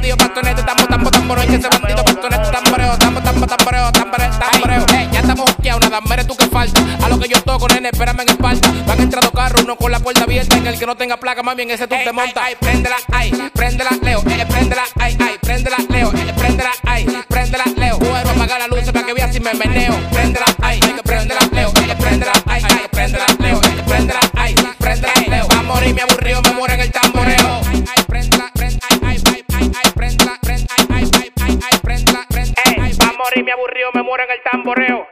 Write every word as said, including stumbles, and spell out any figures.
bandido, bastonete, tambo, tambo, tamboro, que ese bandido, bastonete, tamboreo, tambo, tambo, tamboreo, tamboreo, tamboreo. Hey, ya estamos hosqueados, nada, mere tú que falta. A lo que yo toco, nene, espérame en espalda. Van entrando carros, uno con la puerta abierta. En el que no tenga placa, más bien ese tú te montas. Ay, préndela, ay, préndela, Leo, eh, préndela, ay, ay, préndela, Leo, eh, préndela, ay, préndela, Leo. Quiero apagar la luz para que veas si me meneo. Préndela, ay, préndela, Leo, eh, préndela, ay, ay, préndela, Leo, eh, préndela, ay, préndela, Leo. Va a morir, me aburrió, me muero en el tamboreo. Ay, ay, préndela, préndela, ay, ay, ay, ay, ay, préndela, préndela, ay, ay, ay, ay, ay, préndela, préndela, ay, va a morir, me aburrió, me muero en el tamboreo.